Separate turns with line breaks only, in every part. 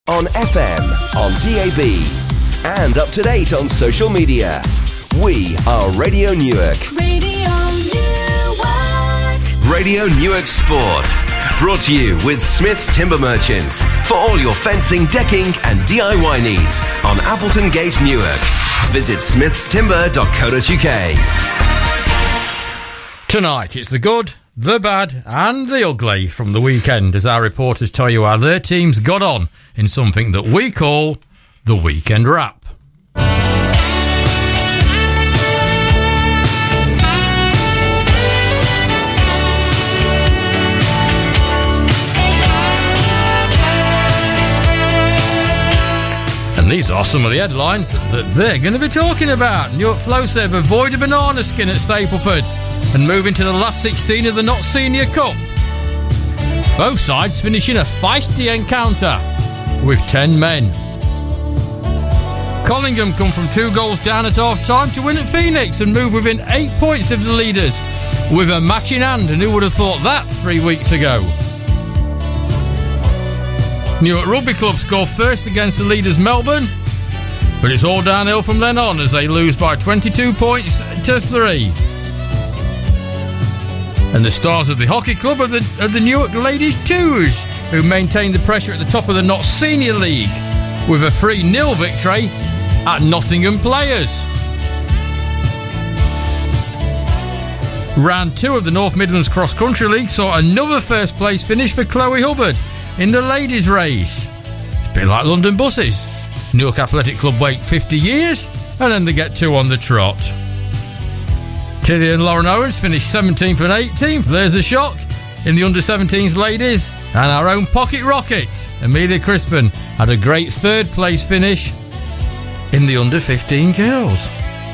On FM, on DAB, and up to date on social media. We are Radio Newark.
Radio Newark.
Radio Newark Sport. Brought to you with Smith's Timber Merchants for all your fencing, decking and DIY needs on Appleton Gate, Newark. Visit smithstimber.co.uk.
Tonight it's the good, the bad and the ugly from the weekend as our reporters tell you how their teams got on in something that we call the Weekend Wrap. And these are some of the headlines that they're going to be talking about. Newark Flowserve avoid a banana skin at Stapleford and move into the last 16 of the Not Senior Cup. Both sides finishing a feisty encounter with 10 men. Collingham come from 2 goals down at half-time to win at Phoenix and move within 8 points of the leaders with a match in hand, and who would have thought that 3 weeks ago? Newark Rugby Club score first against the leaders Melbourne, but it's all downhill from then on as they lose by 22 points to 3. And the stars of the hockey club are the Newark Ladies Twos, who maintain the pressure at the top of the Not Senior League with a 3-0 victory at Nottingham Players. Round 2 of the North Midlands Cross Country League saw another first place finish for Chloe Hubbard in the ladies' race. It's a bit like London buses. Newark Athletic Club wait 50 years and then they get 2 on the trot. Tilly and Lauren Owens finished 17th and 18th. There's a shock in the under-17s ladies. And our own pocket rocket, Amelia Crispin, had a great 3rd place finish in the under-15 girls.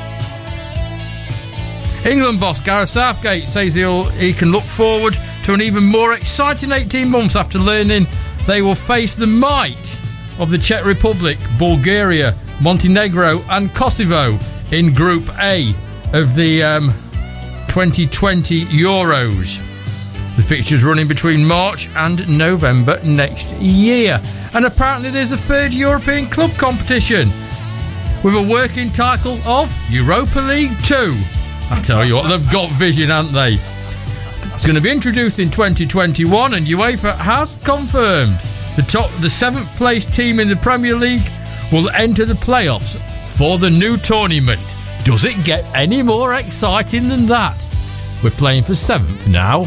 England boss Gareth Southgate says he can look forward to an even more exciting 18 months after learning they will face the might of the Czech Republic, Bulgaria, Montenegro and Kosovo in Group A of the 2020 Euros. The fixture's running between March and November next year. And apparently there's a 3rd European club competition with a working title of Europa League 2. I tell you what, they've got vision, haven't they? It's going to be introduced in 2021 and UEFA has confirmed the 7th place team in the Premier League will enter the playoffs for the new tournament. Does it get any more exciting than that? We're playing for 7th now.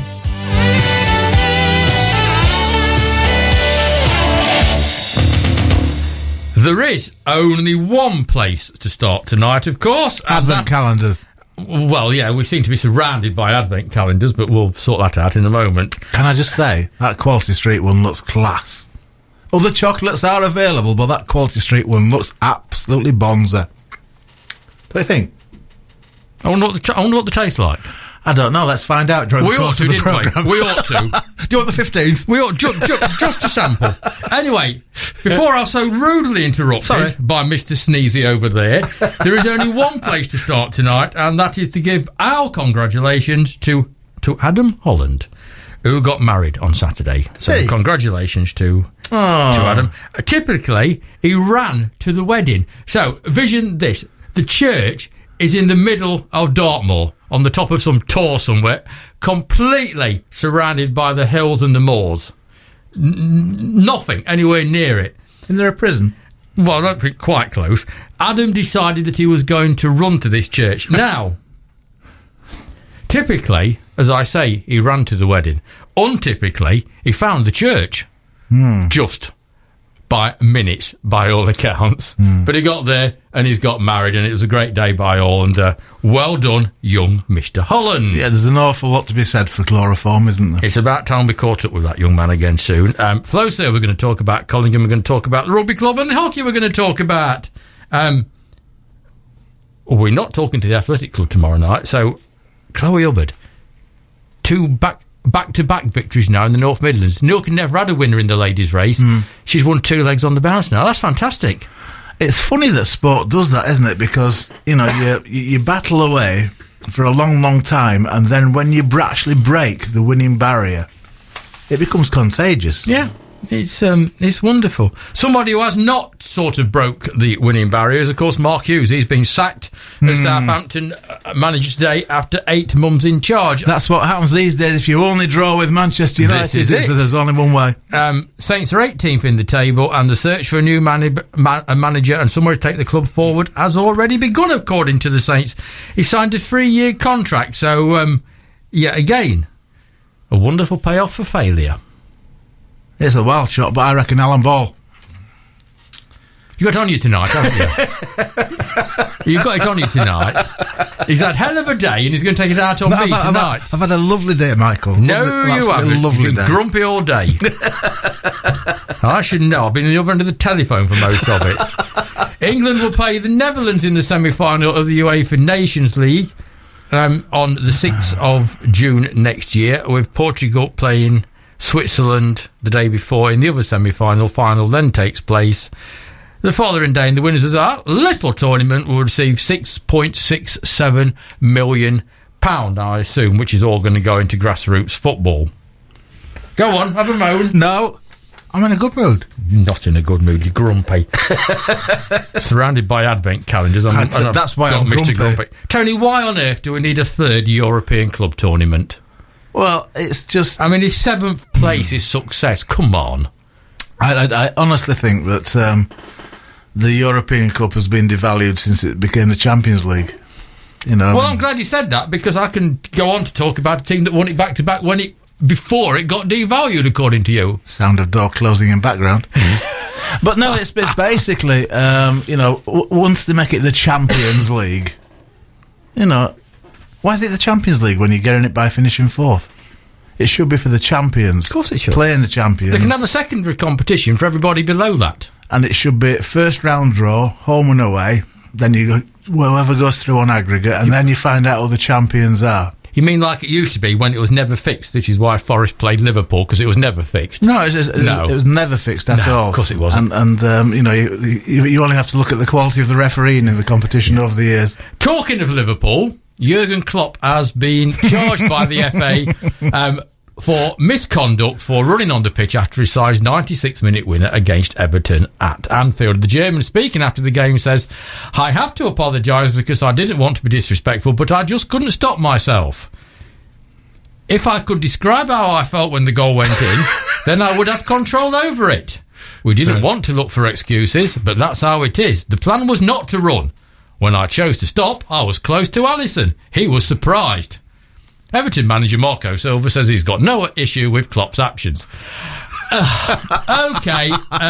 There is only one place to start tonight, of course.
Advent calendars.
Well, yeah, we seem to be surrounded by advent calendars, but we'll sort that out in a moment. Can
I just say, that Quality Street one looks class. Other chocolates are available, but that Quality Street one looks absolutely bonza. What do you think?
I wonder what the tastes like.
I don't know. Let's find out during the course of the programme.
We ought to.
Do you want the 15th?
We ought just to sample. Anyway, before I was so rudely interrupted by Mr. Sneezy over there is only one place to start tonight, and that is to give our congratulations to Adam Holland, who got married on Saturday. So congratulations to Adam. Typically, he ran to the wedding. So vision this: the church is in the middle of Dartmoor, on the top of some tor somewhere, completely surrounded by the hills and the moors. Nothing anywhere near it.
Isn't there a prison?
Well, I don't think quite close. Adam decided that he was going to run to this church. Now, typically, as I say, he ran to the wedding. Untypically, he found the church. Just by minutes, by all accounts. But he got there and he's got married, and it was a great day by all, and well done, young Mr. Holland.
Yeah, there's an awful lot to be said for chloroform, isn't there?
It's about time we caught up with that young man again soon. Flowserve, we're going to talk about Collingham, we're going to talk about the rugby club, and the hockey we're going to talk about. We're not talking to the athletic club tomorrow night, so Chloe Hubbard, 2 back-to-back victories now in the North Midlands. Newark never had a winner in the ladies' race. She's won 2 legs on the bounce now. That's fantastic.
It's funny that sport does that, isn't it? Because, you know, you battle away for a long, long time, and then when you actually break the winning barrier, it becomes contagious.
Yeah. It's wonderful. Somebody who has not sort of broke the winning barrier is, of course, Mark Hughes. He's been sacked as Southampton manager today after 8 months in charge.
That's what happens these days. If you only draw with Manchester United, there's only one way.
Saints are 18th in the table, and the search for a new manager and somewhere to take the club forward has already begun, according to the Saints. He signed a 3-year contract, so, yet again, a wonderful payoff for failure.
It's a wild shot, but I reckon Alan Ball.
You got it on you tonight, haven't you? You've got it on you tonight. He's had a hell of a day, and he's going to take it out on me tonight.
I've had a lovely day, Michael.
No, you haven't.
Lovely
You've been
day.
grumpy all day. I should know. I've been in the other end of the telephone for most of it. England will play the Netherlands in the semi-final of the UEFA Nations League on the 6th of June next year, with Portugal playing Switzerland the day before in the other semi-final. Final then takes place the following day, and the winners of that little tournament will receive £6.67 million, I assume, which is all going to go into grassroots football. Go on, have a moan.
No, I'm in a good mood.
Not in a good mood, you're grumpy. Surrounded by advent calendars.
That's why I'm grumpy.
Tony, why on earth do we need a third European club tournament?
Well, it's just...
I mean, if 7th place is success, come on.
I honestly think that the European Cup has been devalued since it became the Champions League. You know.
Well, I'm glad you said that, because I can go on to talk about a team that won it back-to-back before it got devalued, according to you.
Sound of door closing in background. But no, it's basically, once they make it the Champions League, why is it the Champions League when you're getting it by finishing 4th? It should be for the champions.
Of course it should.
Playing the champions.
They can have a secondary competition for everybody below that.
And it should be first round draw, home and away, then whoever goes through on aggregate, and then you find out who the champions are.
You mean like it used to be when it was never fixed, which is why Forest played Liverpool, because it was never fixed?
No, it was never fixed at all.
Of course it wasn't.
And you only have to look at the quality of the refereeing in the competition over the years.
Talking of Liverpool, Jurgen Klopp has been charged by the FA for misconduct for running on the pitch after his side's 96-minute winner against Everton at Anfield. The German, speaking after the game, says, "I have to apologise because I didn't want to be disrespectful, but I just couldn't stop myself. If I could describe how I felt when the goal went in, then I would have control over it. We didn't want to look for excuses, but that's how it is. The plan was not to run. When I chose to stop, I was close to Alisson. He was surprised." Everton manager Marco Silva says he's got no issue with Klopp's actions. Okay.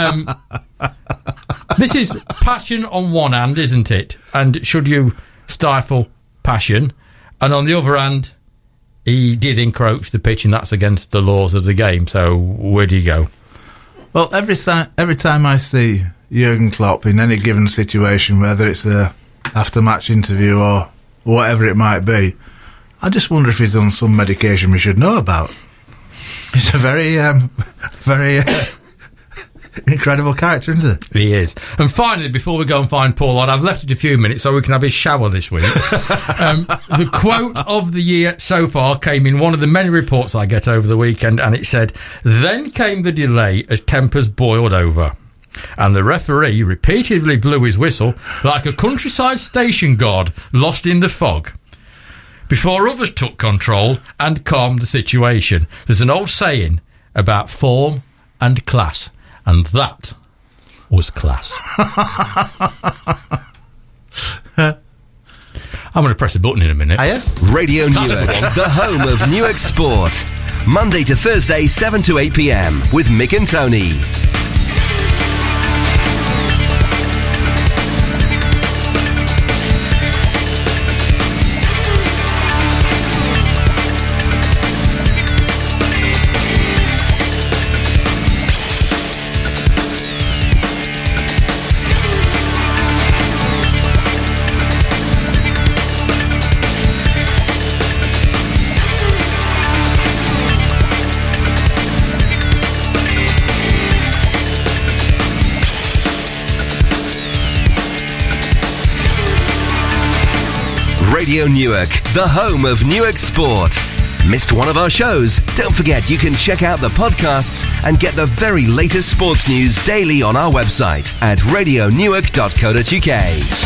This is passion on one hand, isn't it? And should you stifle passion? And on the other hand, he did encroach the pitch, and that's against the laws of the game. So where do you go?
Well, every time I see Jurgen Klopp in any given situation, whether it's a after-match interview or whatever it might be, I just wonder if he's on some medication we should know about. He's a very incredible character, isn't he?
He is. And finally, before we go and find Paul, I've left it a few minutes so we can have his shower this week. The quote of the year so far came in one of the many reports I get over the weekend, and it said, "Then came the delay as tempers boiled over, and the referee repeatedly blew his whistle like a countryside station guard lost in the fog, before others took control and calmed the situation." There's an old saying about form and class, and that was class. I'm going to press a button in a minute.
Are you?
Radio Newark, the home of Newark Sport. Monday to Thursday, 7 to 8 p.m. with Mick and Tony. Radio Newark, the home of Newark Sport. Missed one of our shows? Don't forget you can check out the podcasts and get the very latest sports news daily on our website at radionewark.co.uk.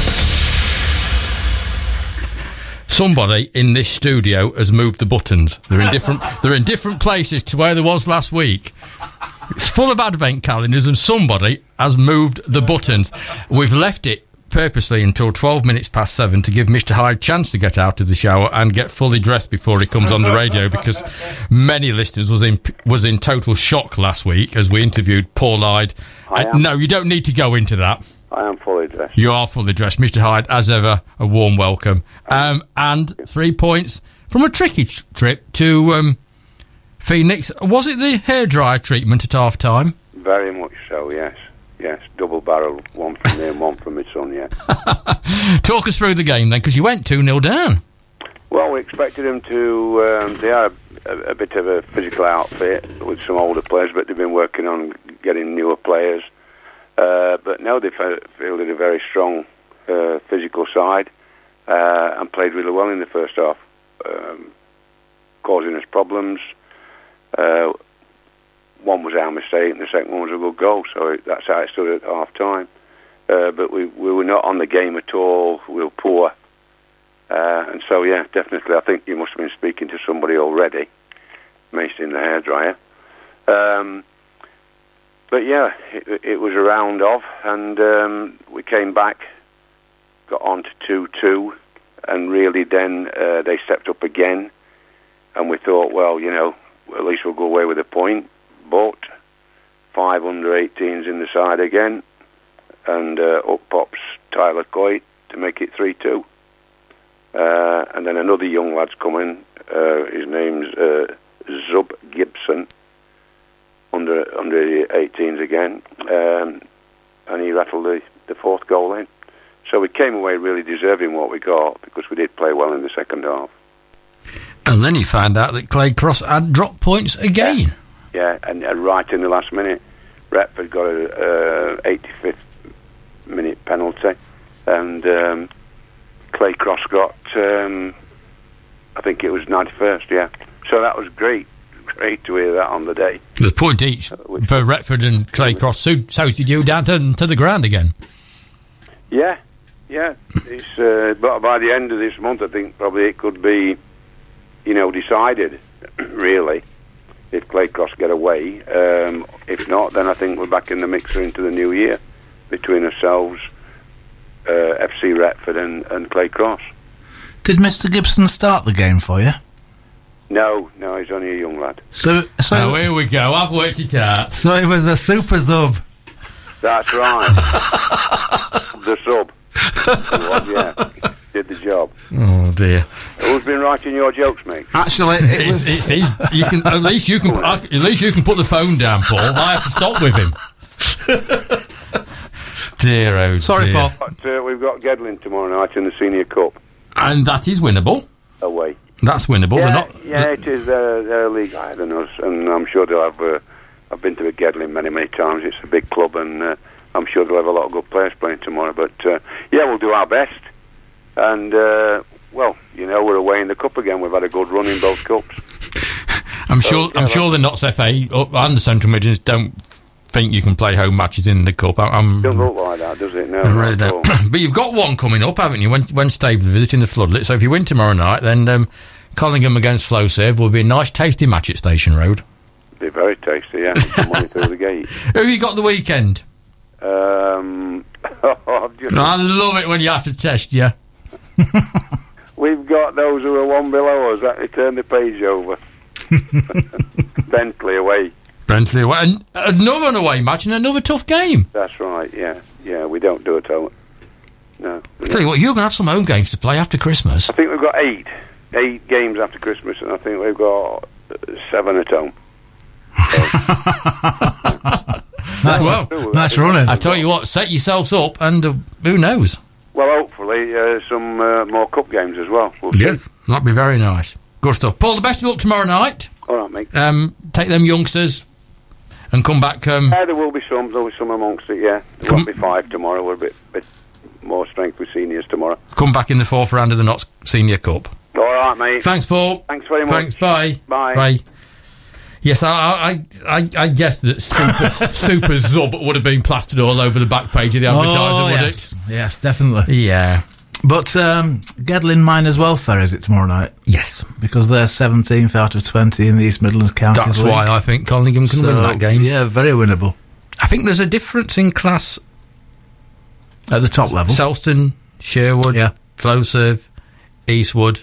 Somebody in this studio has moved the buttons. They're in different places to where there was last week. It's full of advent calendars and somebody has moved the buttons. We've left it purposely until 12 minutes past 7 to give Mr. Hyde a chance to get out of the shower and get fully dressed before he comes on the radio, because many listeners was in total shock last week as we interviewed Paul Hyde. No, you don't need to go into that.
I am fully dressed.
You are fully dressed. Mr. Hyde, as ever, a warm welcome. And 3 points from a tricky trip to Phoenix. Was it the hairdryer treatment at half-time?
Very much so, yes. Yes, double barrel, one from me and one from my son, yeah.
Talk us through the game then, because you went 2-0 down.
Well, we expected them to... they are a bit of a physical outfit with some older players, but they've been working on getting newer players. But no, they fielded a very strong physical side and played really well in the first half, causing us problems. One was our mistake and the second one was a good goal, so that's how it stood at half-time. But we were not on the game at all. We were poor. And so, yeah, definitely, I think you must have been speaking to somebody already, Mason in the hairdryer. But yeah, it was a round off, and we came back, got on to 2-2, and really then they stepped up again, and we thought, well, you know, at least we'll go away with a point. But 5 under-18s in the side again, and up pops Tyler Coit to make it 3-2. And then another young lad's coming. His name's Zub Gibson, under 18s again, and he rattled the fourth goal in. So we came away really deserving what we got, because we did play well in the second half. And
then you found out that Clay Cross had dropped points again.
Yeah, and right in the last minute, Retford got a 85th minute penalty, and Clay Cross got, I think it was 91st, yeah. So that was great to hear that on the day.
The point each for Retford and Clay Cross. So did you down to the ground again?
Yeah. It's but by the end of this month, I think probably it could be, you know, decided, really, if Clay Cross get away. If not, then I think we're back in the mixer into the new year between ourselves, FC Retford and Clay Cross.
Did Mr. Gibson start the game for you?
No, he's only a young lad.
So
here we go. I've worked it out.
So it was a super sub.
That's right. The sub. Yeah, did the job.
Oh dear.
Who's been writing your jokes, mate?
Actually,
it's you can at least you can put the phone down, Paul. I have to stop with him. Dear, oh
sorry,
dear.
Paul.
But, we've got Gedling tomorrow night in the Senior Cup.
And that is winnable.
Away.
That's winnable.
Yeah, it is. They're a league higher than us, and I'm sure they'll have... I've been to a Gedling many times. It's a big club, and I'm sure they'll have a lot of good players playing tomorrow. But, yeah, we'll do our best. And, well, you know, we're away in the Cup again. We've had a good run in both Cups.
I'm sure the Notts FA and the Central Midlands don't think you can play home matches in the Cup.
Doesn't look like that, does it? No,
I really don't. But you've got one coming up, haven't you, when Staveley visiting the Floodlit. So if you win tomorrow night, then Collingham against Flowserve will be a nice, tasty match at Station Road.
Be very tasty, yeah. Money through the gate.
Who you got the weekend? I love it when you have to test you.
We've got those who are one below us. That they turn the page over. Bentley away.
And another away match and another tough game.
That's right, yeah. Yeah, we don't do it all. No.
I tell you what, you're going to have some home games to play after Christmas.
I think we've got 8 games after Christmas, and I think we've got 7 at home.
Nice running.
I tell you what, set yourselves up, and who knows?
Well, hopefully some more cup games as well.
Yes, that'd be very nice. Good stuff. Paul, the best of luck tomorrow night.
All right, mate.
Take them youngsters and come back.
Yeah, there will be some. There'll be some amongst it. Yeah, there won't be 5 tomorrow. We're a bit more strength with seniors tomorrow.
Come back in the 4th round of the Notts Senior Cup.
All right, mate.
Thanks, Paul.
Thanks very much.
Thanks, bye.
Bye.
Yes, I guess that Super Zub would have been plastered all over the back page of the advertiser, would
it? Yes, definitely.
Yeah.
But Gedlin Miners Welfare, is it tomorrow night?
Yes.
Because they're 17th out of 20 in the East Midlands Counties
That's
League.
why I think Collingham can win that game.
Yeah, very winnable.
I think there's a difference in class
at the top level.
Selston, Sherwood, Flowserve, Eastwood.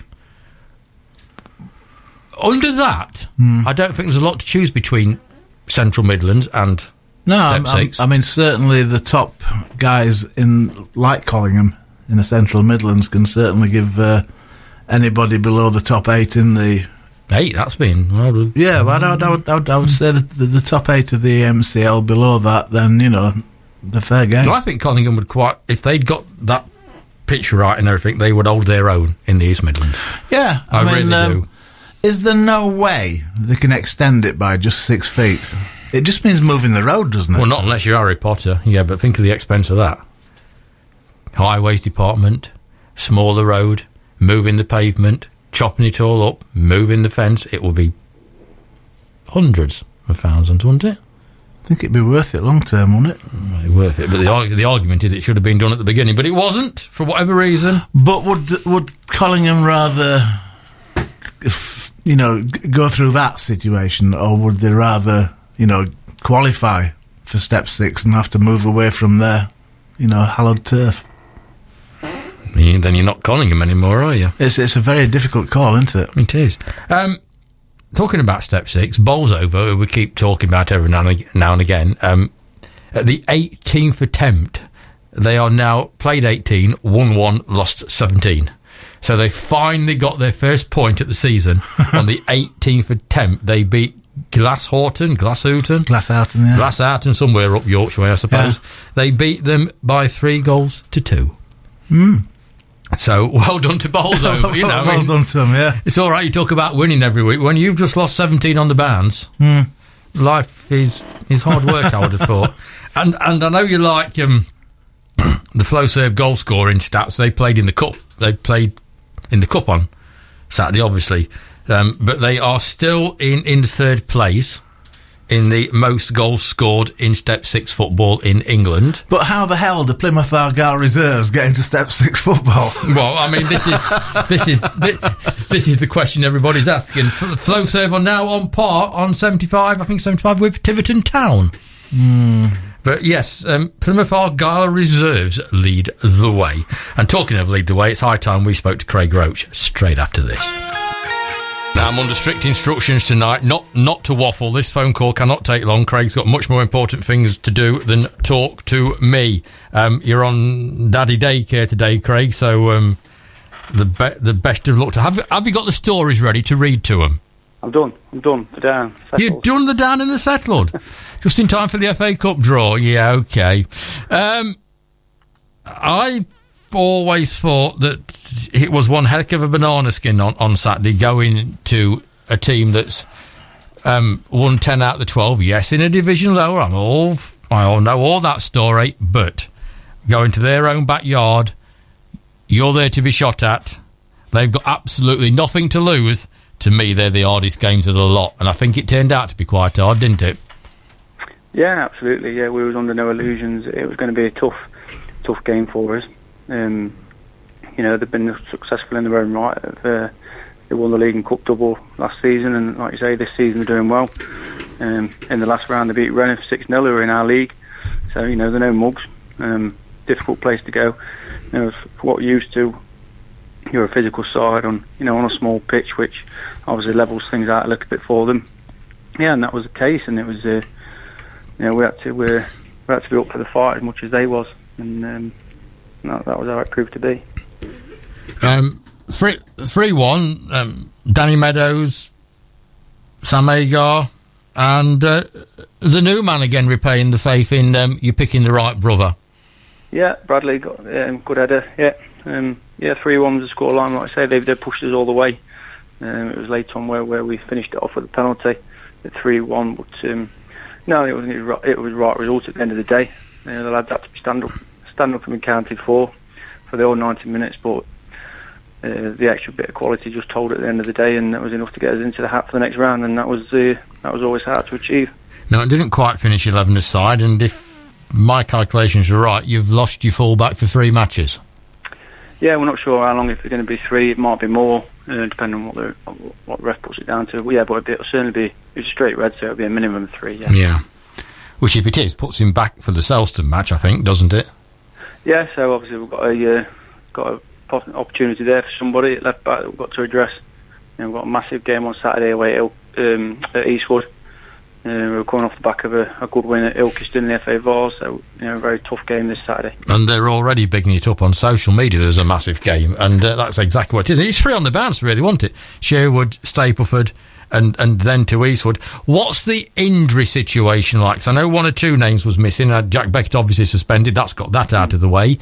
Under that, I don't think there's a lot to choose between Central Midlands and Step 6.
I mean, certainly the top guys like Collingham in the Central Midlands can certainly give anybody below the top 8 in the...
8, that's been...
Yeah, but I would say that the top 8 of the MCL below that, then, the fair game.
Well, I think Collingham would quite... If they'd got that pitch right and everything, they would hold their own in the East Midlands.
Yeah,
I mean, really do.
Is there no way they can extend it by just 6 feet? It just means moving the road, doesn't it?
Well, not unless you're Harry Potter. Yeah, but think of the expense of that. Highways department, smaller road, moving the pavement, chopping it all up, moving the fence. It will be hundreds of thousands, wouldn't it?
I think it'd be worth it long term, wouldn't it?
Worth it, but the argument is it should have been done at the beginning, but it wasn't, for whatever reason.
But would Collingham rather... go through that situation, or would they rather, qualify for Step 6 and have to move away from their, hallowed turf?
Then you're not Collingham anymore, are you?
It's a very difficult call, isn't it?
It is. Talking about Step 6, Bolsover, who we keep talking about every now and again, at the 18th attempt, they are now played 18, won 1, lost 17. So they finally got their first point at the season. On the 18th attempt, they beat Glasshoughton, somewhere up Yorkshire way, I suppose. Yeah. They beat them by 3-2. So, well done to Bolsover,
well done to them, yeah.
It's all right, you talk about winning every week. When you've just lost 17 on the bounce, life is hard work, I would have thought. And I know you like the Flowserve goal scoring stats. They played in the Cup. They played in the Cup on Saturday, obviously. But they are still in third place in the most goals scored in Step 6 football in England.
But how the hell do Plymouth Argyle reserves get into Step 6 football?
Well, I mean, this is the question everybody's asking. Flowserve are now on par on 75 with Tiverton Town. But yes, Plymouth Argyle reserves lead the way. And talking of lead the way, it's high time we spoke to Craig Roach straight after this. Now, I'm under strict instructions tonight not to waffle. This phone call cannot take long. Craig's got much more important things to do than talk to me. You're on Daddy Daycare today, Craig, so the best of luck to have you got the stories ready to read to them?
I'm done. The down. Settled.
You're done the down and the settled? Just in time for the FA Cup draw? Yeah, okay. I've always thought that it was one heck of a banana skin on Saturday going to a team that's won 10 out of the 12. Yes, in a division lower. I all know all that story, but going to their own backyard, you're there to be shot at. They've got absolutely nothing to lose. To me, they're the hardest games of the lot, and I think it turned out to be quite hard, didn't it?
Yeah, absolutely. Yeah, we was under no illusions. It was going to be a tough game for us. They've been successful in their own right. They won the league and cup double last season, and like you say, this season they're doing well. In the last round, they beat Rennes 6-0, who are in our league. So they're no mugs. Difficult place to go. For what you're used to. You're a physical side on a small pitch, which obviously levels things out a little bit for them. Yeah, and that was the case, and it was we had to be up for the fight as much as they was, and that was how it proved to be.
3-1. Danny Meadows, Sam Agar, and the new man again repaying the faith in you picking the right brother.
Yeah, Bradley got good header. Yeah. 3-1 was the scoreline. Like I say, they pushed us all the way. It was late on where we finished it off with a penalty at 3-1, but no, it wasn't. It was the right result at the end of the day. The lads had to stand up and be counted for the whole 90 minutes. But the extra bit of quality just told at the end of the day, and that was enough to get us into the hat for the next round, and that was always hard to achieve.
No, it didn't quite finish 11 aside, and if my calculations are right, you've lost your full-back for 3 matches.
Yeah, we're not sure how long. If it's going to be 3, it might be more, depending on what the ref puts it down to. Well, yeah, but it'll certainly be, it's straight red, so it'll be a minimum of 3,
Yeah. Which, if it is, puts him back for the Selston match, I think, doesn't it?
Yeah, so obviously we've got a opportunity there for somebody at left back that we've got to address. We've got a massive game on Saturday away at Eastwood. We're coming off the back of a good win at Ilkeston in the FA Vars, so a very tough game this Saturday.
And they're already bigging it up on social media. There's a massive game, and that's exactly what it is. It's 3 on the bounce, really, wasn't it? Sherwood, Stapleford, and then to Eastwood. What's the injury situation like? 'Cause I know 1 or 2 names was missing. Jack Beckett obviously suspended. That's got that out of the way.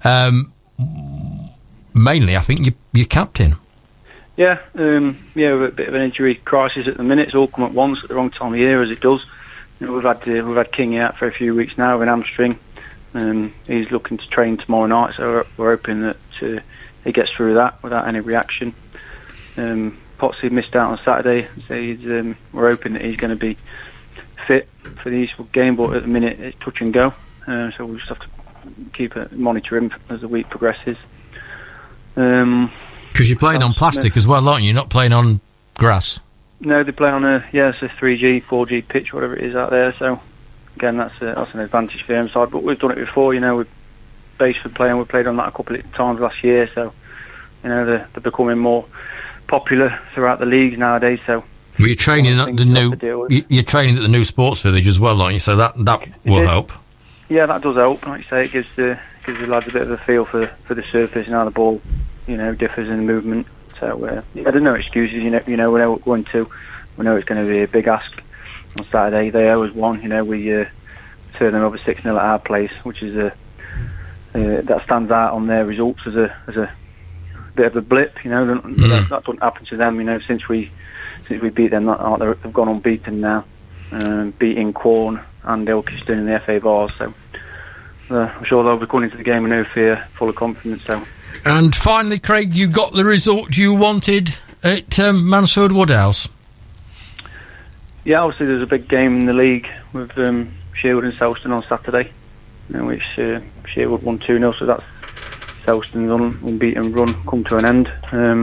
Mainly, I think your captain.
Yeah, we're a bit of an injury crisis at the minute. It's all come at once at the wrong time of year, as it does. We've had King out for a few weeks now with an hamstring. He's looking to train tomorrow night, so we're hoping that he gets through that without any reaction. Potsy missed out on Saturday, so we're hoping that he's going to be fit for the Eastwood game, but at the minute it's touch and go, so we'll just have to monitor him as the week progresses.
Because you're playing on plastic as well, aren't you? You're not playing on grass.
No, they play on it's a 3G, 4G pitch, whatever it is out there. So again, that's an advantage for them side. But we've done it before, with Baseford playing. We played on that a couple of times last year. So they're becoming more popular throughout the leagues nowadays. So
you're training at the new sports village as well, aren't you? So that will help.
Yeah, that does help. Like you say, it gives the lads a bit of a feel for the surface and how the ball differs in movement. So there's no excuses. We know we're going to. We know it's going to be a big ask on Saturday. They owe us 1. We turned them over 6-0 at our place, which is that stands out on their results as a bit of a blip. That doesn't happen to them. Since we beat them, they've gone unbeaten now, beating Quorn and Ilkeston in the FA Vars. So I'm sure they'll be going into the game with no fear, full of confidence. So.
And finally, Craig, you got the result you wanted at Mansfield Woodhouse.
Yeah, obviously there's a big game in the league with Sherwood and Selston on Saturday, which Sherwood won 2-0, so that's Selston's unbeaten run come to an end.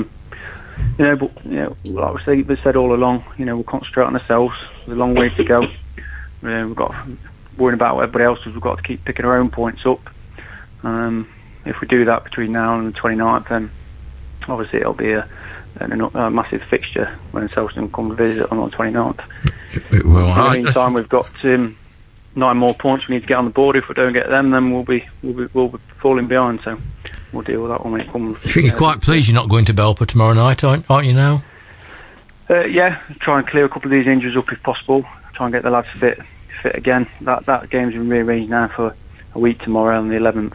Like we've said all along, we'll concentrate on ourselves. There's a long way to go. We've got worrying about what everybody else does. We've got to keep picking our own points up. If we do that between now and the 29th, then obviously it'll be a massive fixture when Selston come to visit on the 29th.
It will.
In the meantime, we've got 9 more points we need to get on the board. If we don't get them, then we'll be falling behind. So we'll deal with that when it comes.
I think you're quite pleased you're not going to Belper tomorrow night, aren't you now?
Yeah, try and clear a couple of these injuries up if possible. Try and get the lads fit again. That game's been rearranged now for a week tomorrow on the 11th.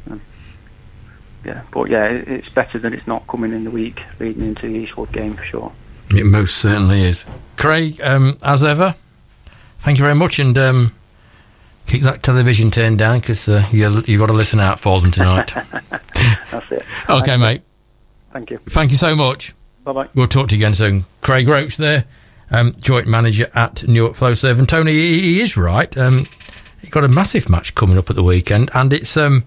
It's better that it's not coming in the week leading into the Eastwood game for sure.
It most certainly is. Craig, as ever, thank you very much, and keep that television turned down because you've got to listen out for them tonight.
That's it.
Okay, mate.
Thank you.
Thank you so much.
Bye-bye.
We'll talk to you again soon. Craig Roach there, joint manager at Newark Flowserve. And Tony, he is right. He's got a massive match coming up at the weekend, and it's a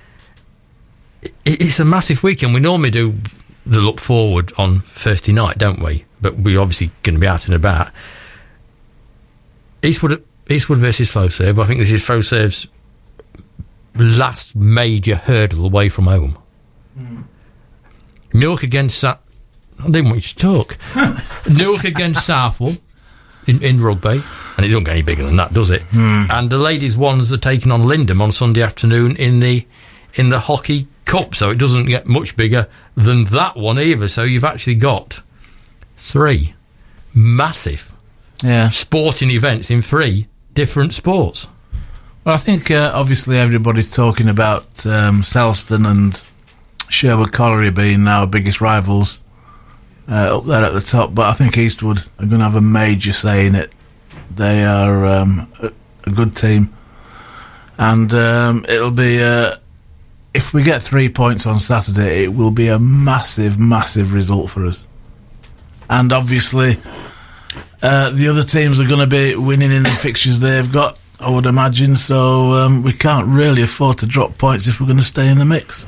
massive weekend. We normally do the look forward on Thursday night, don't we? But we're obviously going to be out and about. Eastwood versus Flowserve. I think this is Flowserve's last major hurdle away from home. Newark against I didn't want you to talk. Newark against Southwell in rugby, and it doesn't get any bigger than that, does it? And the ladies' ones are taking on Lindham on Sunday afternoon in the hockey cup, so it doesn't get much bigger than that one either. So you've actually got 3 massive sporting events in 3 different sports.
Well, I think obviously everybody's talking about Selston and Sherwood Colliery being our biggest rivals up there at the top, but I think Eastwood are going to have a major say in it. They are a good team, and it'll be if we get 3 points on Saturday, it will be a massive, massive result for us. And obviously, the other teams are going to be winning in the fixtures they've got, I would imagine, so we can't really afford to drop points if we're going to stay in the mix.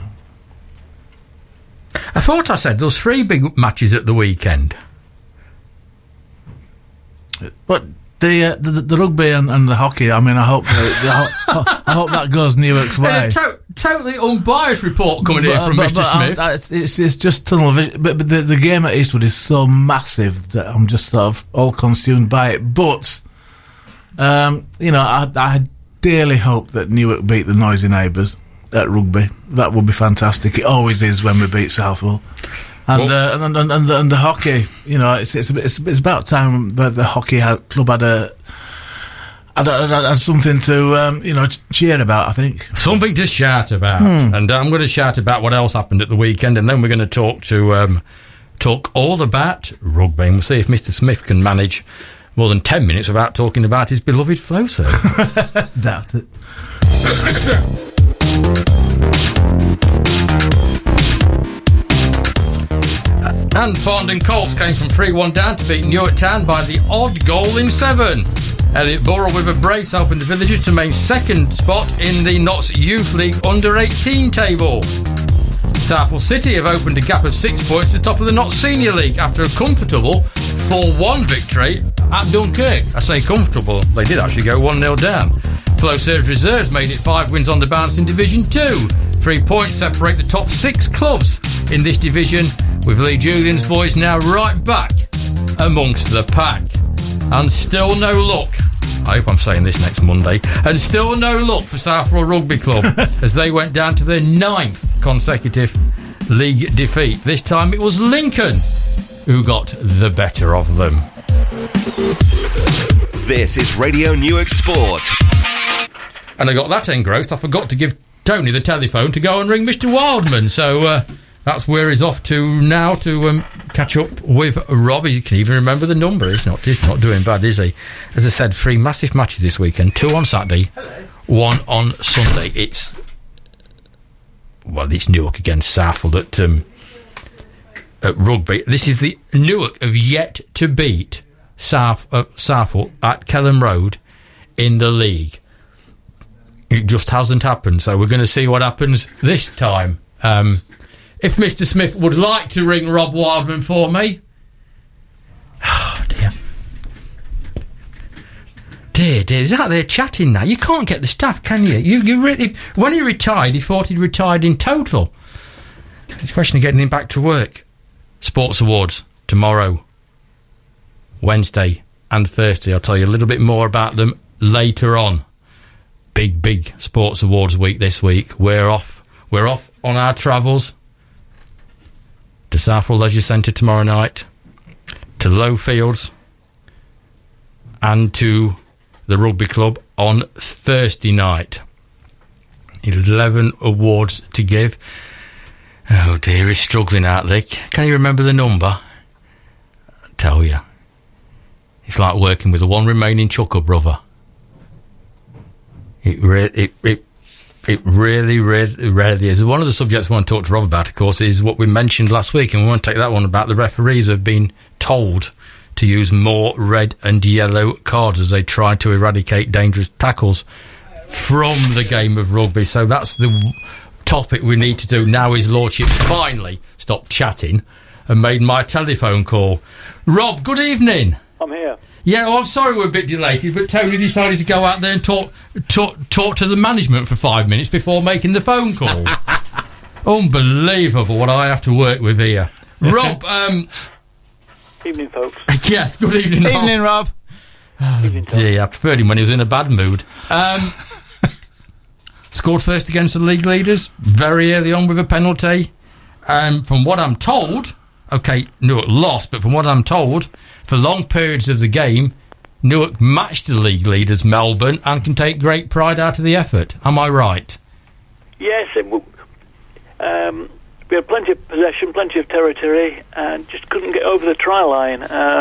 I thought I said there was 3 big matches at the weekend.
But the rugby and the hockey, I mean, I hope I hope that goes Newark's way.
Totally unbiased report coming in from Mr. Smith.
It's just tunnel vision. But the game at Eastwood is so massive that I'm just sort of all consumed by it. But, I dearly hope that Newark beat the Noisy Neighbours at rugby. That would be fantastic. It always is when we beat Southwell. And the hockey, it's about time that the hockey club had something to cheer about. I think
something to shout about, and I'm going to shout about what else happened at the weekend, and then we're going to talk all about rugby. And we'll see if Mr. Smith can manage more than 10 minutes without talking about his beloved flow serve.
Doubt it.
And Farndon Colts came from 3-1 down to beat Newark Town by the odd goal in 7. Elliot Borough with a brace helping the Villagers to maintain second spot in the Notts Youth League Under-18 table. Southwell City have opened a gap of 6 points to the top of the Notts Senior League after a comfortable 4-1 victory at Dunkirk. I say comfortable, they did actually go 1-0 down. Flow Serves Reserves made it 5 wins on the bounce in Division 2. 3 points separate the top 6 clubs in this division, with Lee Julian's boys now right back amongst the pack. And still no luck, I hope I'm saying this next Monday, and still no luck for Southwell Rugby Club as they went down to their 9th consecutive league defeat. This time it was Lincoln who got the better of them.
This is Radio Newark Sport.
And I got that engrossed, I forgot to give Tony the telephone to go and ring Mr. Wildman, so that's where he's off to now to catch up with Rob. He can even remember the number. He's not doing bad, is he? As I said, 3 massive matches this weekend. 2 on Saturday, 1 on Sunday. It's Newark against Southwell at rugby. This is the Newark have yet to beat Southwell at Kelham Road in the league. It just hasn't happened, so we're going to see what happens this time. If Mr. Smith would like to ring Rob Wildman for me. Oh, dear. Dear, he's out there chatting now. You can't get the staff, can you? You really, when he retired, he thought he'd retired in total. It's a question of getting him back to work. Sports Awards tomorrow, Wednesday and Thursday. I'll tell you a little bit more about them later on. Big Sports Awards week this week. We're off on our travels to Southwell Leisure Centre tomorrow night, to Lowfields, and to the Rugby Club on Thursday night. 11 awards to give. Oh dear, he's struggling out there. Can you remember the number? I tell you, it's like working with the one remaining Chucker brother. It really is. One of the subjects I want to talk to Rob about, of course, is what we mentioned last week, and we want to take that one about the referees have been told to use more red and yellow cards as they try to eradicate dangerous tackles from the game of rugby. So that's the topic we need to do now. His Lordship finally stopped chatting and made my telephone call. Rob, good evening.
I'm here.
Yeah, well, I'm sorry we're a bit delayed, but Tony decided to go out there and talk to the management for 5 minutes before making the phone call. Unbelievable what I have to work with here. Rob,
Evening, folks.
Yes, good evening, Rob.
Evening, Rob.
Evening, Tom.
Dear, I preferred him when he was in a bad mood. Scored first against the league leaders, very early on with a penalty. From what I'm told, OK, Newark lost, but from what I'm told, for long periods of the game, Newark matched the league leaders, Melbourne, and can take great pride out of the effort. Am I right?
Yes, we had plenty of possession, plenty of territory, and just couldn't get over the try line.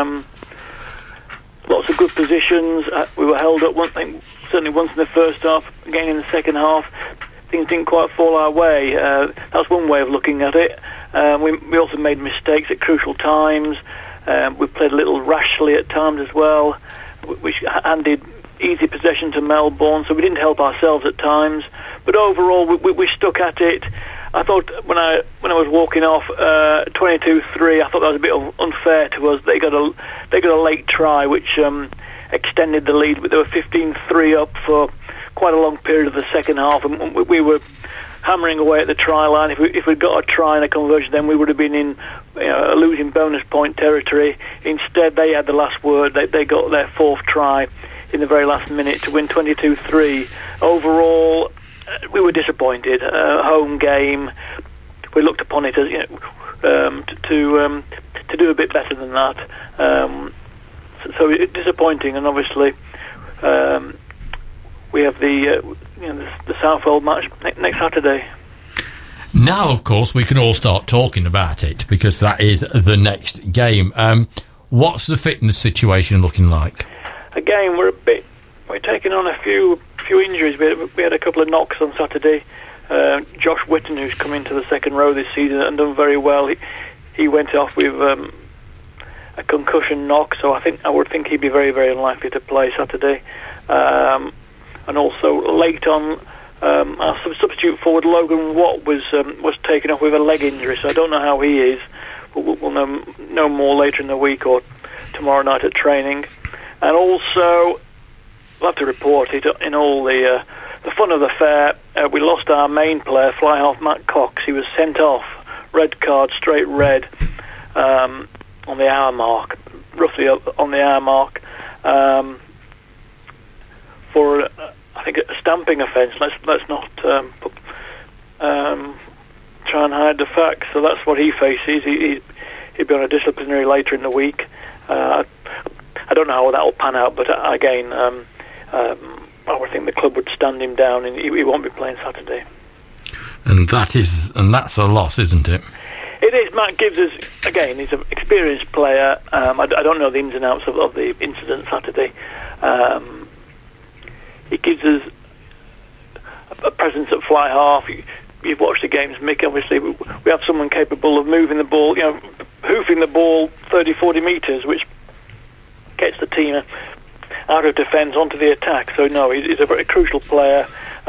Lots of good positions. We were held up, certainly once in the first half, again in the second half. things didn't quite fall our way. That's one way of looking at it. We also made mistakes at crucial times. We played a little rashly at times as well. We handed easy possession to Melbourne, so we didn't help ourselves at times. But overall, we stuck at it. I thought when I was walking off 22-3, I thought that was a bit unfair to us. They got a late try, which extended the lead, but they were 15-3 up for quite a long period of the second half, and we were hammering away at the try line. If we'd got a try and a conversion, then we would have been in a losing bonus point territory. Instead, they had the last word. They got their fourth try in the very last minute to win 22-3. Overall, we were disappointed. Home game, we looked upon it as to do a bit better than that. So it's disappointing, and obviously we have the Southwell match next Saturday.
Now, of course, we can all start talking about it because that is the next game. What's the fitness situation looking like?
Again, we're taking on a few injuries. We had a couple of knocks on Saturday. Josh Whitten, who's come into the second row this season and done very well, he went off with a concussion knock, so I would think he'd be very, very unlikely to play Saturday. And also late on, our substitute forward Logan Watt was taken off with a leg injury, so I don't know how he is. We'll know more later in the week or tomorrow night at training. And also, we'll have to report it in all the fun of the fair. We lost our main player, fly half Matt Cox. He was sent off, red card, straight red, on the hour mark, roughly on the hour mark, for I think a stamping offence. Let's not try and hide the facts. So that's what he faces. He'll be on a disciplinary later in the week. I don't know how that will pan out, but again, I would think the club would stand him down, and he won't be playing Saturday. And
that's a loss, isn't it?
It is. Matt Gibbs is, again, he's an experienced player. I don't know the ins and outs of the incident Saturday. He gives us a presence at fly half. You've watched the games, Mick. Obviously, we have someone capable of moving the ball, hoofing the ball 30-40 metres, which gets the team out of defence onto the attack. So, no, he's a very crucial player.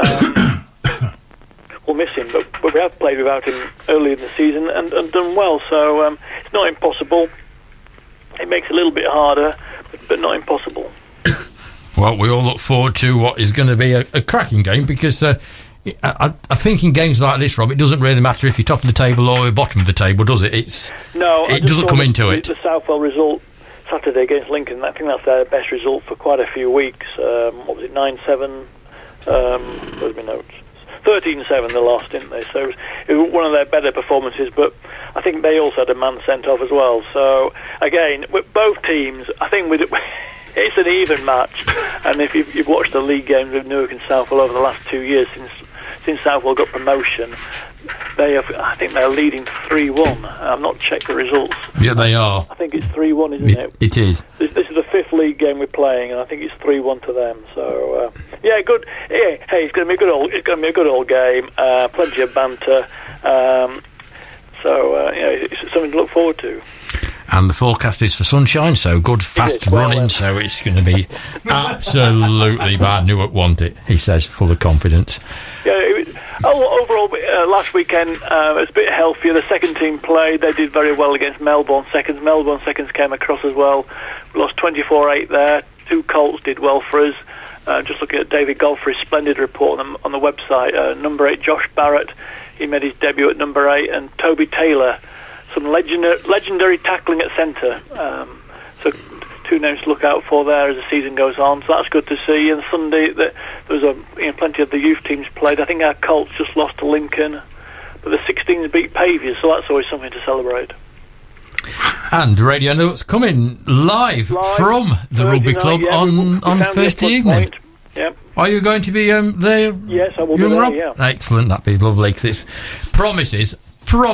We'll miss him, but we have played without him early in the season and done well. So it's not impossible. It makes it a little bit harder, but not impossible.
Well, we all look forward to what is going to be a cracking game because I think in games like this, Rob, it doesn't really matter if you're top of the table or bottom of the table, does it? It doesn't come into it.
The Southwell result Saturday against Lincoln, I think that's their best result for quite a few weeks. What was it, 9-7? Where's my notes? 13-7 they lost, didn't they? So it was one of their better performances, but I think they also had a man sent off as well. So, again, with both teams, I think it's an even match. And if you've watched the league games with Newark and Southwell over the last 2 years, since Southwell got promotion, I think they're leading 3-1. I've not checked the results.
Yeah, they are.
I think it's 3-1, isn't it?
It is.
This is the fifth league game we're playing, and I think it's 3-1 to them. So yeah, good. Yeah, hey, it's going to be a good old game. Plenty of banter. It's something to look forward to.
And the forecast is for sunshine, so good fast running, so it's going to be absolutely bad. Newark want it, he says, full of confidence.
Yeah, overall, last weekend it was a bit healthier. The second team played. They did very well against Melbourne seconds. Melbourne seconds came across as well. We lost 24-8 there. 2 Colts did well for us. Just looking at David Godfrey's splendid report on the website. Number 8, Josh Barrett, he made his debut at number 8, and Toby Taylor, some legendary tackling at centre. So 2 names to look out for there as the season goes on. So that's good to see. And Sunday, there was plenty of the youth teams played. I think our Colts just lost to Lincoln, but the 16s beat Pavia, so that's always something to celebrate.
And Radio Notes coming live from the Rugby Club on Thursday evening.
Yep.
Are you going to be there?
Yes, I will be there,
Rob?
yeah.
Excellent, that'd be lovely, because it promises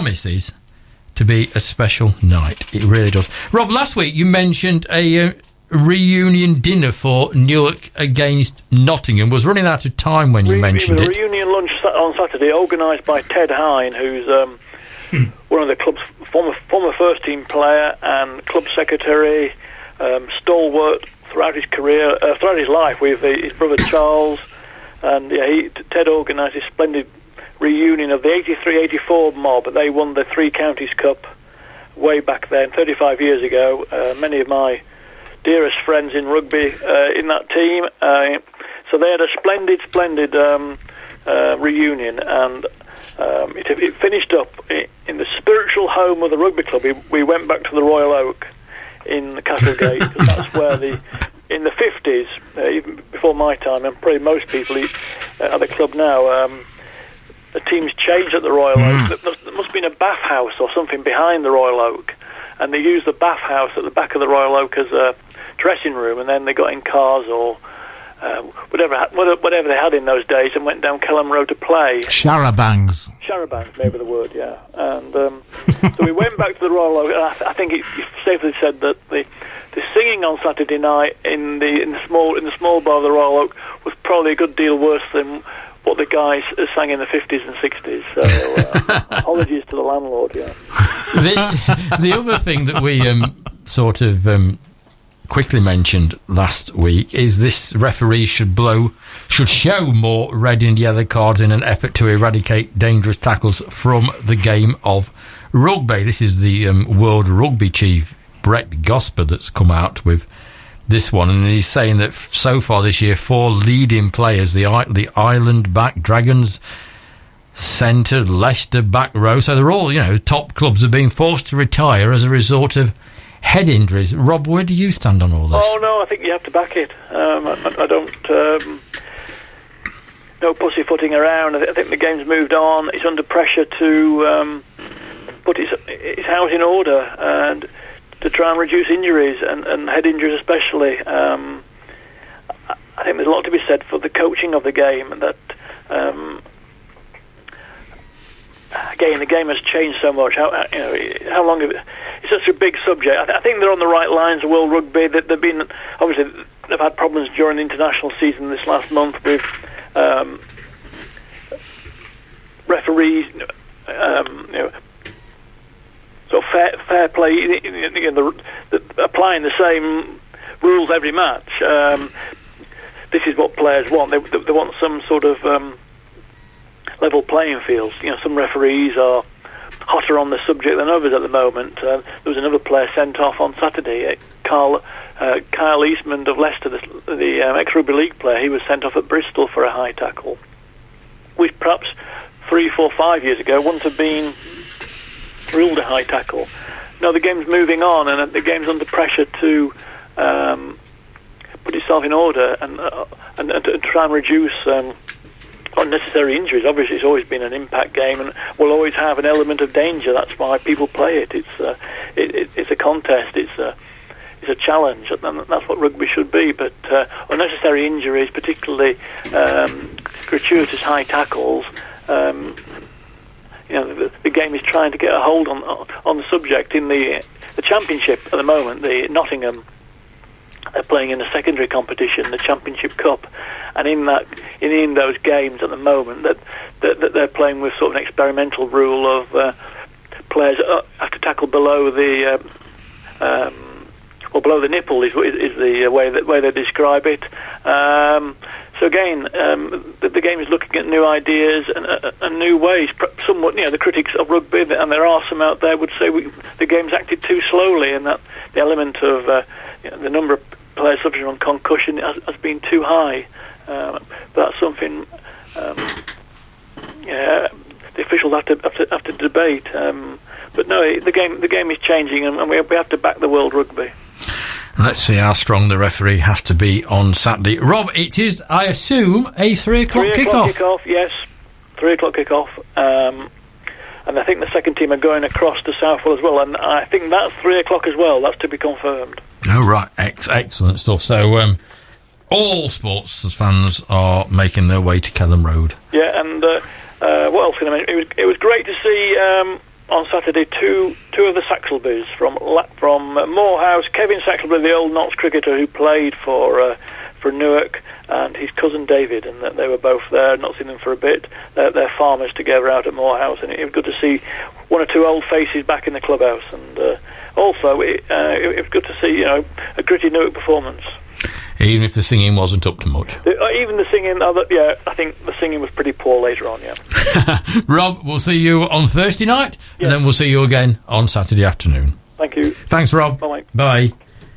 to be a special night. It really does. Rob, last week you mentioned a reunion dinner for Newark against Nottingham was running out of time when you mentioned it.
A reunion lunch on Saturday, organised by Ted Hine, who's one of the club's former first-team player and club secretary, stalwart throughout his career, throughout his life with his brother Charles. And Ted organised a splendid reunion of the 83-84 mob. They won the Three Counties Cup way back then, 35 years ago. Many of my dearest friends in rugby in that team. So they had a splendid reunion, and it finished up in the spiritual home of the rugby club. We went back to the Royal Oak in Castlegate, because that's where in the 50s, even before my time, and probably most people at the club now, the teams changed at the Royal Oak. There must have been a bathhouse or something behind the Royal Oak, and they used the bathhouse at the back of the Royal Oak as a dressing room, and then they got in cars or whatever they had in those days and went down Kelham Road to play.
Charabangs,
maybe the word, yeah. And so we went back to the Royal Oak, and I think it's safely said that the singing on Saturday night in the small bar of the Royal Oak was probably a good deal worse than what the guys sang in the 50s and 60s. So apologies to the landlord, yeah.
The other thing that we sort of quickly mentioned last week is this referee should show more red and yellow cards in an effort to eradicate dangerous tackles from the game of rugby. This is the World Rugby Chief, Brett Gosper, that's come out with this one, and he's saying that so far this year, 4 leading players, the Ireland back, Dragons centre, Leicester back row, so they're all, top clubs, are being forced to retire as a result of head injuries. Rob, where do you stand on all this?
Oh no, I think you have to back it. I don't no pussyfooting around. I think the game's moved on. It's under pressure to put its house in order and to try and reduce injuries and head injuries especially. I think there's a lot to be said for the coaching of the game, and that again, the game has changed so much. How long have it's such a big subject. I think they're on the right lines of World Rugby. That they've had problems during the international season this last month with referees. So fair play, applying the same rules every match. This is what players want. They want some sort of level playing field. Some referees are hotter on the subject than others at the moment. There was another player sent off on Saturday, Kyle Eastman of Leicester, the ex-rugby league player. He was sent off at Bristol for a high tackle, which perhaps 3, 4, 5 years ago wouldn't have been ruled a high tackle. No, the game's moving on, and the game's under pressure to put itself in order and to try and reduce unnecessary injuries. Obviously, it's always been an impact game, and will always have an element of danger. That's why people play it. It's a contest. It's a challenge, and that's what rugby should be. But unnecessary injuries, particularly gratuitous high tackles. The game is trying to get a hold on the subject. In the Championship at the moment, the Nottingham are playing in a secondary competition, the Championship Cup, and in those games at the moment that they're playing with sort of an experimental rule of players have to tackle below the below the nipple is the way they describe it. So again, the game is looking at new ideas and new ways. Somewhat, the critics of rugby, and there are some out there, would say the game's acted too slowly, and that the element of the number of players suffering from concussion has been too high. But that's something the officials have to debate. But no, the game is changing, and we have to back the World Rugby.
Let's see how strong the referee has to be on Saturday. Rob, it is, I assume, a 3 o'clock kickoff.
3 o'clock kickoff, yes. 3 o'clock kickoff. And I think the second team are going across to Southwell as well, and I think that's 3 o'clock as well. That's to be confirmed.
Oh, right. Excellent stuff. So, all sports fans are making their way to Kelham Road.
Yeah, and what else can I mention? It was great to see on Saturday two of the Saxelbys from Morehouse. Kevin Saxelby, the old Notts cricketer who played for Newark, and his cousin David, and they were both there. Not seen them for a bit. They're farmers together out at Morehouse, and it was good to see one or two old faces back in the clubhouse. And also, it was good to see a gritty Newark performance.
Even if the singing wasn't up to much.
Even the singing, I think the singing was pretty poor later on, yeah.
Rob, we'll see you on Thursday night, and then we'll see you again on Saturday afternoon.
Thank you.
Thanks, Rob.
Bye.
Bye.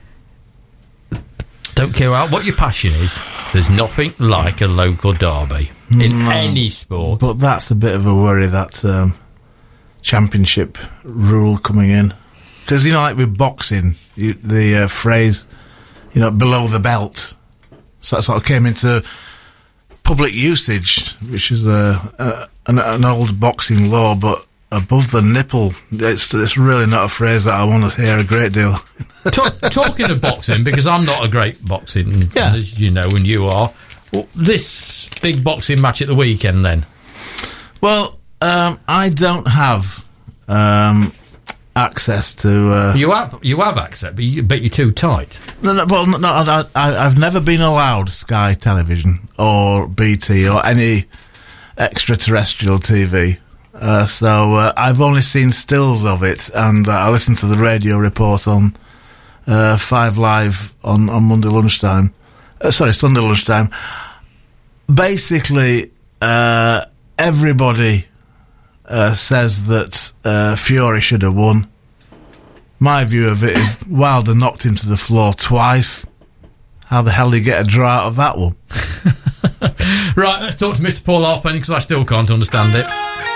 Don't care what your passion is, there's nothing like a local derby in any sport.
But that's a bit of a worry, that championship rule coming in. Because, like with boxing, the phrase, below the belt, so that sort of came into public usage, which is an old boxing law, but above the nipple, it's really not a phrase that I want to hear a great deal.
Talking of boxing, because I'm not a great boxing, as you know, and you are, this big boxing match at the weekend then?
Well, I don't have access to...
You have access, but you're too tight.
I've never been allowed Sky Television or BT or any extraterrestrial TV. So I've only seen stills of it, and I listened to the radio report on 5 Live on Monday lunchtime. Sunday lunchtime. Basically, everybody says that Fury should have won. My view of it is Wilder knocked him to the floor twice. How the hell did he get a draw out of that one?
Right, let's talk to Mr. Paul Halfpenny, because I still can't understand it.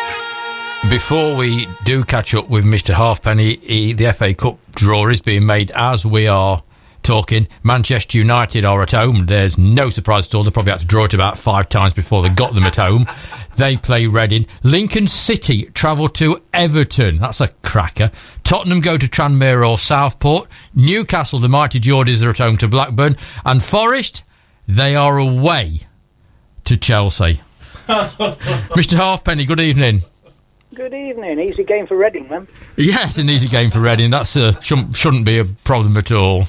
Before we do catch up with Mr. Halfpenny, the FA Cup draw is being made as we are talking. Manchester United are at home. There's no surprise at all. They probably had to draw it about 5 times before they got them at home. They play Reading. Lincoln City travel to Everton. That's a cracker. Tottenham go to Tranmere or Southport. Newcastle, the mighty Geordies, are at home to Blackburn. And Forest, they are away to Chelsea. Mr. Halfpenny, good evening.
Good evening. Easy game for Reading, then.
Yes, an easy game for Reading. That's shouldn't be a problem at all.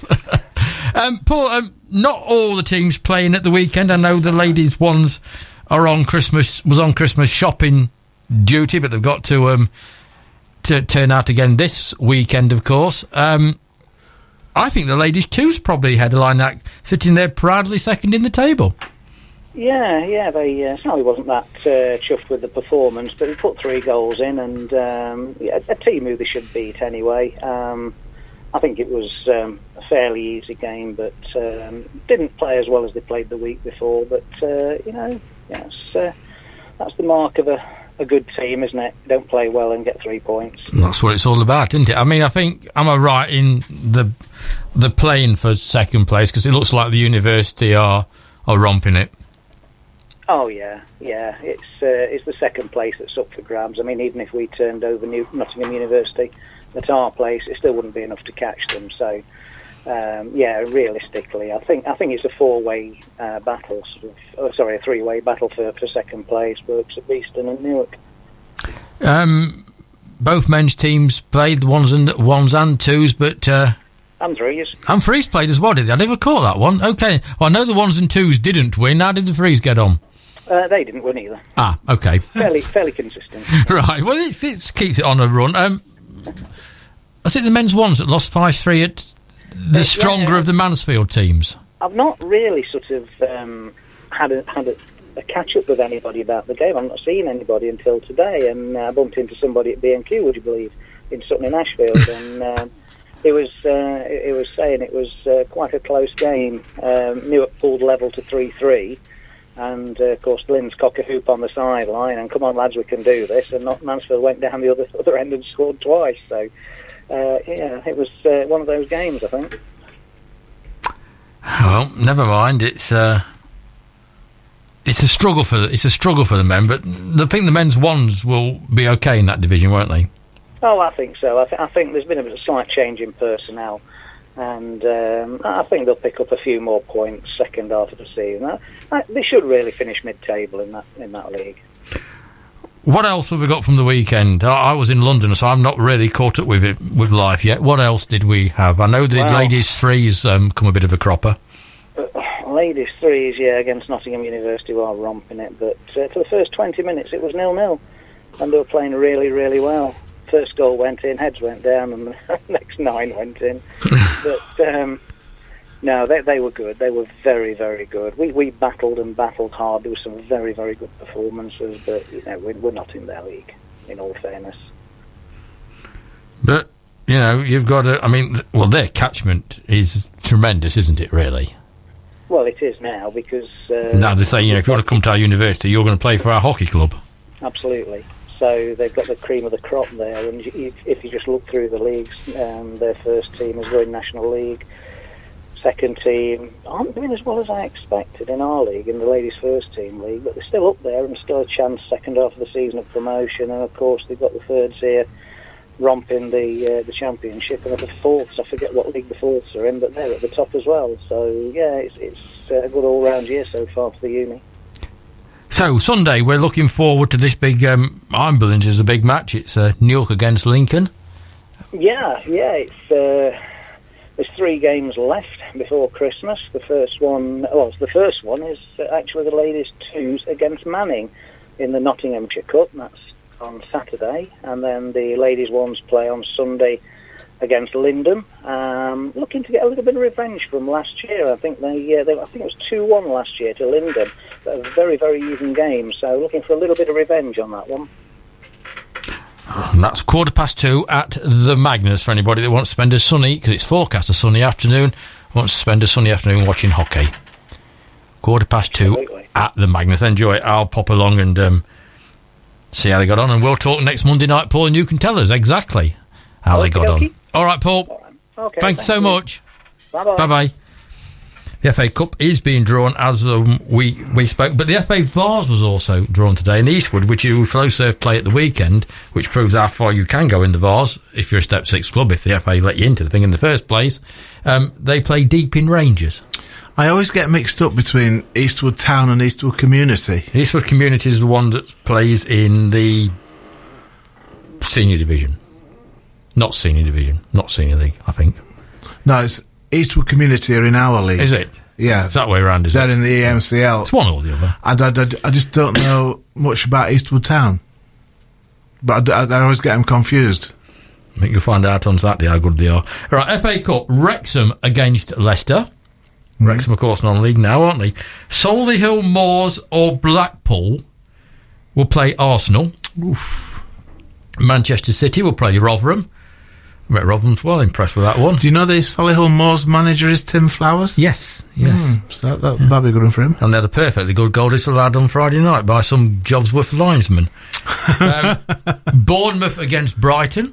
Paul, not all the teams playing at the weekend. I know the ladies' ones are on Christmas shopping duty, but they've got to turn out again this weekend, of course. I think the ladies' two's probably headline that, sitting there proudly second in the table.
Yeah, they Sally wasn't that chuffed with the performance, but they put 3 goals in, and a team who they should beat anyway. I think it was a fairly easy game, but didn't play as well as they played the week before. But that's the mark of a good team, isn't it? Don't play well and get 3 points.
That's what it's all about, isn't it? I mean, I think, am I right in the playing for second place, because it looks like the University are romping it.
Oh yeah. It's the second place that's up for grabs. I mean, even if we turned over Nottingham University at our place, it still wouldn't be enough to catch them. So, realistically, I think it's a 4-way battle. A 3-way battle for second place. Works at Beeston and Newark.
Both men's teams played, ones and twos, but.
And threes.
And threes played as well, did they? I never caught that one. Okay. Well, I know the ones and twos didn't win. How did the threes get on?
They didn't win either.
Ah, okay.
Fairly consistent.
Right. Well, it keeps it on a run. I think the men's ones that lost 5-3 at the stronger of the Mansfield teams.
I've not really sort of had a catch-up with anybody about the game. I've not seen anybody until today, and I bumped into somebody at B&Q, would you believe, in Sutton in Ashfield, and... It was saying it was quite a close game. Newark pulled level to 3-3, and of course Lynn's cock a hoop on the sideline, and come on lads, we can do this. And Mansfield went down the other end and scored twice. So it was one of those games, I think.
Well, never mind. It's a struggle for the men, but I think the men's ones will be okay in that division, won't they?
Oh, I think so. I think there's been a slight change in personnel, and I think they'll pick up a few more points second half of the season. They should really finish mid-table in that league.
what else have we got from the weekend? I was in London, so I'm not really caught up with it with life yet. What else did we have? I know the ladies' threes come a bit of a cropper.
Ladies' threes, against Nottingham University while romping it, but for the first 20 minutes it was 0-0, and they were playing really, really well. First goal went in, heads went down, and the next 9 went in. But no, they were good. They were very, very good. We battled and battled hard. There were some very, very good performances, but we're not in their league, in all fairness.
But, you've got to... their catchment is tremendous, isn't it, really?
Well, it is now, because...
now they say, if you want to come to our university, you're going to play for our hockey club.
Absolutely. So they've got the cream of the crop there, and if you just look through the leagues, their first team is going National League, second team aren't doing as well as I expected in our league, in the ladies' first team league, but they're still up there and still a chance second half of the season of promotion, and of course they've got the thirds here romping the championship, and the fourths, I forget what league the fourths are in, but they're at the top as well. So it's a good all-round year so far for the uni.
So Sunday we're looking forward to this big I'm believing it's a big match. It's Newark against Lincoln.
It's there's 3 games left before Christmas. The first one is actually the ladies' twos against Manning in the Nottinghamshire Cup. That's on Saturday, and then the ladies' ones play on Sunday against Lyndon. Looking to get a little bit of revenge from last year. I think I think it was 2-1 last year to Lyndon. A very, very even game. So looking for a little bit of revenge on that one.
And that's 2:15 at the Magnus for anybody that wants to spend a sunny, because it's forecast a sunny afternoon, wants to spend a sunny afternoon watching hockey. 2:15 at the Magnus. Enjoy it. I'll pop along and see how they got on, and we'll talk next Monday night, Paul, and you can tell us exactly how they got on. All right, Paul.
All right. Okay,
thank you so much.
Bye-bye.
Bye-bye. The FA Cup is being drawn as we spoke, but the FA Vars was also drawn today in Eastwood, which you FlowSurf play at the weekend, which proves how far you can go in the Vars if you're a Step 6 club, if the FA let you into the thing in the first place. They play Deeping Rangers.
I always get mixed up between Eastwood Town and Eastwood Community.
Eastwood Community is the one that plays in the senior division. Not senior division, not senior league, I think.
No, it's Eastwood Community are in our league.
Is it?
Yeah.
It's that way around, is it?
They're in the EMCL.
It's one or the other.
I just don't know much about Eastwood Town. But I always get them confused.
I think you'll find out on Saturday how good they are. All right, FA Cup, Wrexham against Leicester. Wrexham, of course, non-league now, aren't they? Solihull, Moors or Blackpool will play Arsenal. Oof. Manchester City will play Rotherham. I bet Rotherham's well impressed with that one.
Do you know the Solihull Moors manager is Tim Flowers?
Yes.
So that'd be good one for him.
And they're the perfectly good goal disallowed on Friday night by some Jobsworth linesman. Bournemouth against Brighton.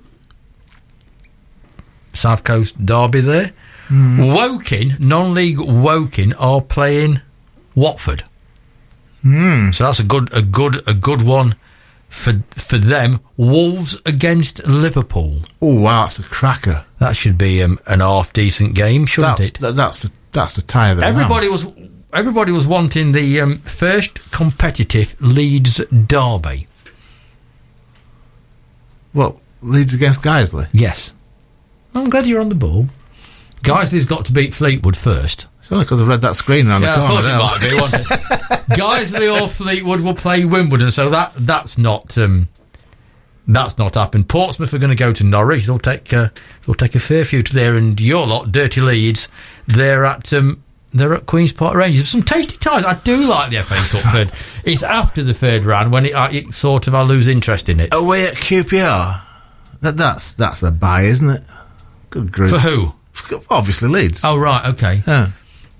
South Coast derby there. Woking, non-league Woking, are playing Watford. So that's a good one for them. Wolves against Liverpool.
Oh wow, that's a cracker.
That should be an half decent game, shouldn't it?
That's the tie of the
Everybody was wanting the first competitive Leeds derby.
Well, Leeds against Guiseley.
Yes. I'm glad you're on the ball. Guiseley's got to beat Fleetwood first.
It's only because I've read that screen around the corner.
I thought it might be, wasn't it? Guiseley or Fleetwood will play Wimbledon, so that's not happened. Portsmouth are going to go to Norwich. They'll take a fair few to there, and your lot, Dirty Leeds, they're at Queen's Park Rangers. Some tasty ties. I do like the FA Cup third. It's after the third round when it sort of I lose interest in it.
Away at QPR. That's a buy, isn't it? Good grief.
For who?
Obviously Leeds.
Oh, right, okay.
Yeah.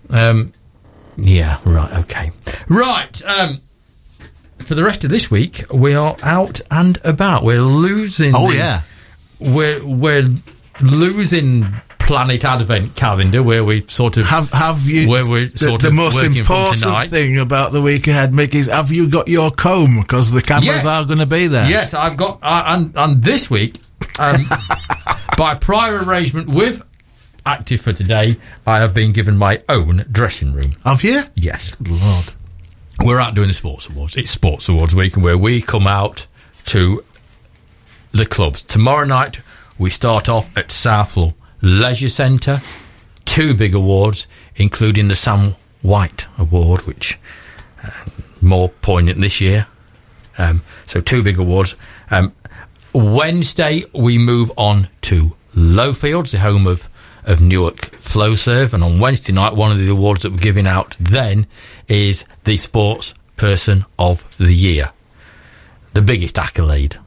Yeah, right, okay. Right, for the rest of this week, we are out and about. We're losing...
Oh, yeah.
We're losing Planet Advent calendar, where we sort of...
Have you...
Where we're sort
the
of
most
working
important
from tonight.
thing about the week ahead, Mick, is have you got your comb? Because the cameras are going to be there.
Yes, I've got... and this week... by prior arrangement with Active for Today, I have been given my own dressing room.
Have you?
Yes.
Good Lord.
We're out doing the Sports Awards. It's Sports Awards week, and where we come out to the clubs. Tomorrow night, we start off at Southwell Leisure Centre. 2 big awards, including the Sam White Award, which more poignant this year. So 2 big awards. Wednesday, we move on to Lowfields, the home of Newark Flowserve. And on Wednesday night, one of the awards that we're giving out then is the Sports Person of the Year. The biggest accolade.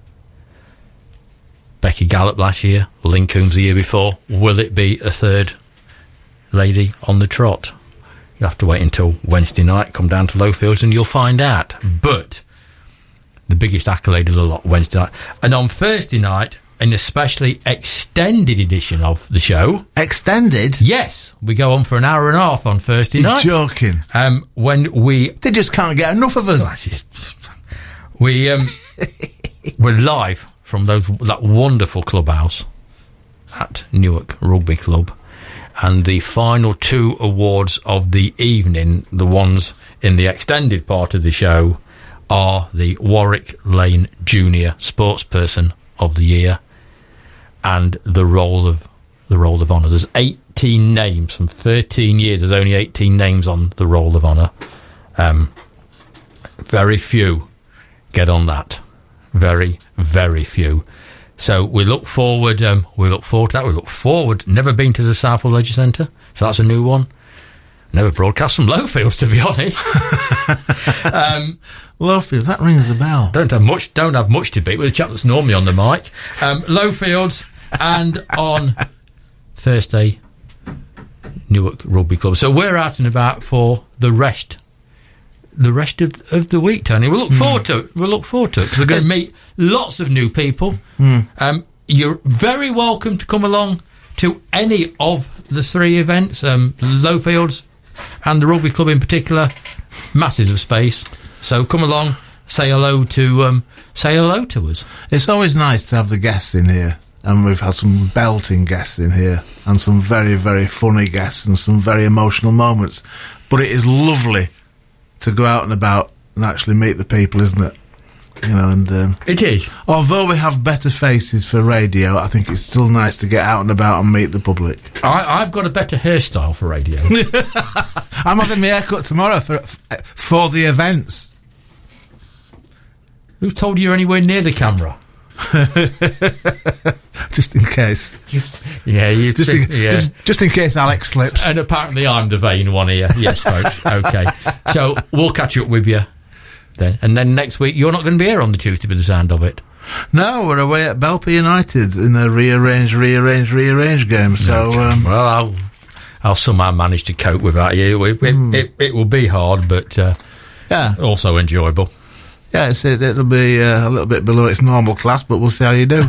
Becky Gallup last year, Lynn Coombs the year before. Will it be a third lady on the trot? You'll have to wait until Wednesday night, come down to Lowfields and you'll find out. But the biggest accolade of the lot, Wednesday night. And on Thursday night, an especially extended edition of the show.
Extended?
Yes. We go on for an hour and a half on Thursday night.
You're joking.
When we...
They just can't get enough of us.
We're live from that wonderful clubhouse at Newark Rugby Club. And the final 2 awards of the evening, the ones in the extended part of the show, are the Warwick Lane Junior Sportsperson of the Year and the Roll of Honour. There's 18 names from 13 years. There's only 18 names on the Roll of Honour. Very few get on that. Very, very few. So we look forward to that. We look forward. Never been to the Southwell Leisure Centre, so that's a new one. Never broadcast from Lowfields, to be honest.
Lowfields, that rings a bell.
Don't have much to beat with the chap that's normally on the mic. Lowfields, and on Thursday, Newark Rugby Club. So we're out and about for the rest of the week, Tony. We'll look forward to it. Because we're going to meet lots of new people. You're very welcome to come along to any of the 3 events. Lowfields and the Rugby Club in particular, masses of space. So come along, say hello to us.
It's always nice to have the guests in here. And we've had some belting guests in here and some very, very funny guests and some very emotional moments. But it is lovely to go out and about and actually meet the people, isn't it? You know, and
it is.
Although we have better faces for radio, I think it's still nice to get out and about and meet the public.
I've got a better hairstyle for radio.
I'm having my haircut tomorrow for the events.
Who told you you're anywhere near the camera?
Just in case.
Just
in case Alex slips.
And apparently I'm the vain one here. Yes, folks. Okay. So we'll catch up with you then. And then next week, you're not going to be here on the Tuesday by the sound of it.
No, we're away at Belper United in a rearrange game. So,
well, I'll somehow manage to cope with that. It will be hard, but also enjoyable.
Yeah, it'll be a little bit below its normal class, but we'll see how you do.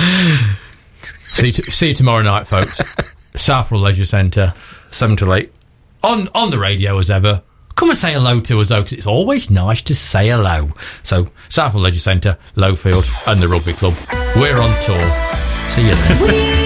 See you tomorrow night, folks. Southwell Leisure Centre, 7 to 8. On the radio as ever. Come and say hello to us, though, because it's always nice to say hello. So, Southwell Leisure Centre, Lowfield, and the Rugby Club. We're on tour. See you then.